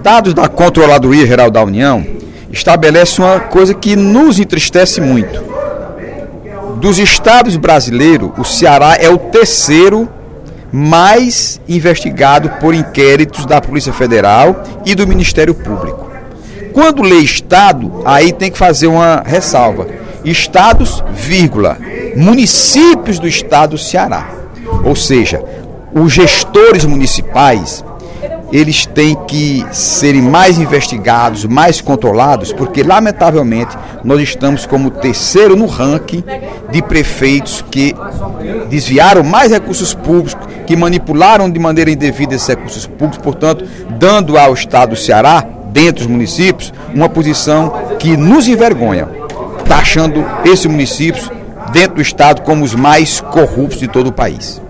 dados da Controladoria Geral da União estabelecem uma coisa que nos entristece muito. Dos estados brasileiros, o Ceará é o terceiro mais investigado por inquéritos da Polícia Federal e do Ministério Público. Quando lê estado, aí tem que fazer uma ressalva. Estados, vírgula, municípios do estado do Ceará. Ou seja, os gestores municipais, eles têm que serem mais investigados, mais controlados, porque, lamentavelmente, nós estamos como terceiro no ranking de prefeitos que desviaram mais recursos públicos, que manipularam de maneira indevida esses recursos públicos, portanto, dando ao estado do Ceará, dentro dos municípios, uma posição que nos envergonha, taxando esses municípios dentro do estado como os mais corruptos de todo o país.